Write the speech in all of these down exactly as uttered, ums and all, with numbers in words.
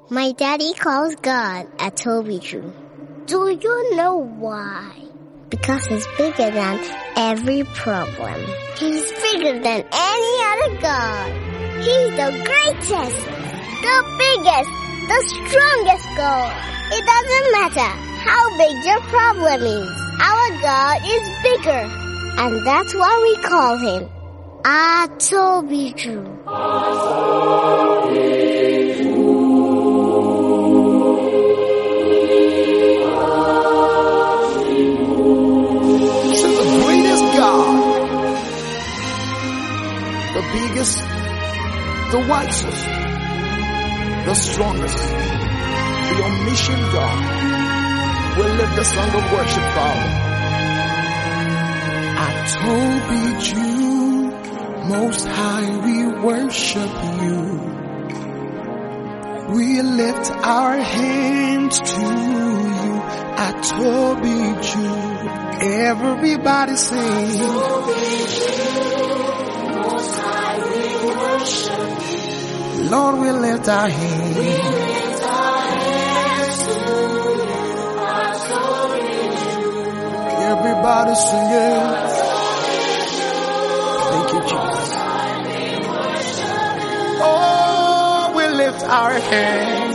My daddy calls God Atobiju. Do you know why? Because he's bigger than every problem. He's bigger than any other God. He's the greatest, the biggest, the strongest God. It doesn't matter how big your problem is. Our God is bigger. And that's why we call him Atobiju. The biggest, the wisest, the strongest, the omniscient God. We'll lift the song of worship, Father. Atobiju, Most High, we worship you. We lift our hands to you. Atobiju, everybody sing. Lord, we lift our hands. We lift our hands to you. Everybody sing it. Thank you, Jesus. Oh, we lift our hands.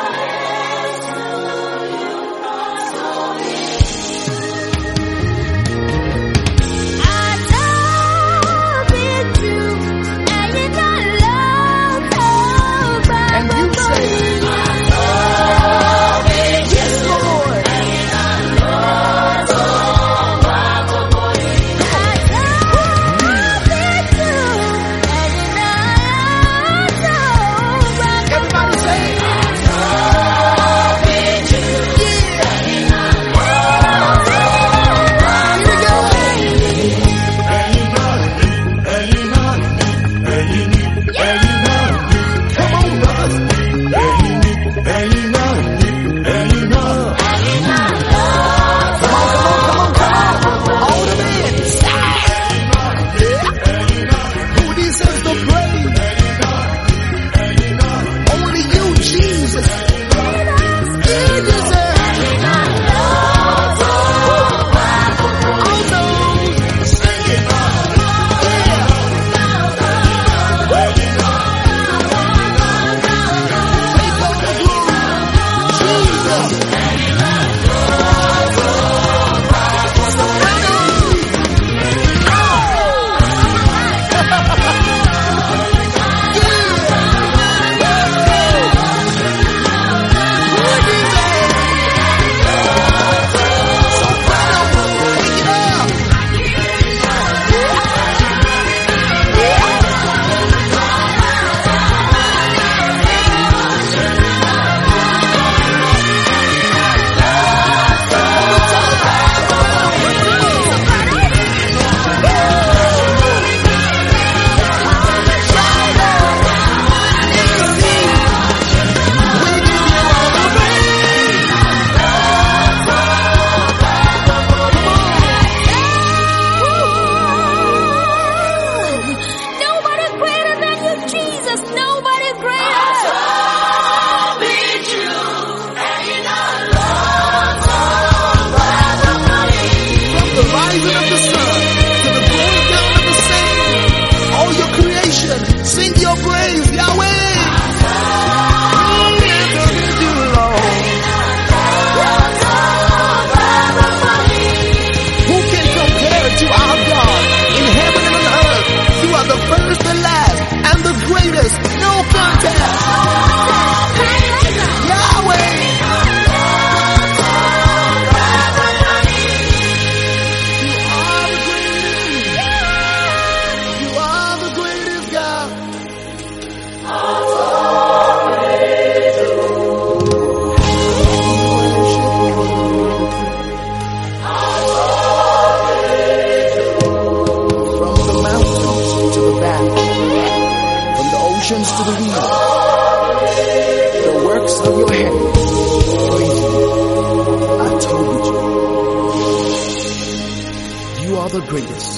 To the wheel, the works of your hand, praise you. I told you, you are the greatest.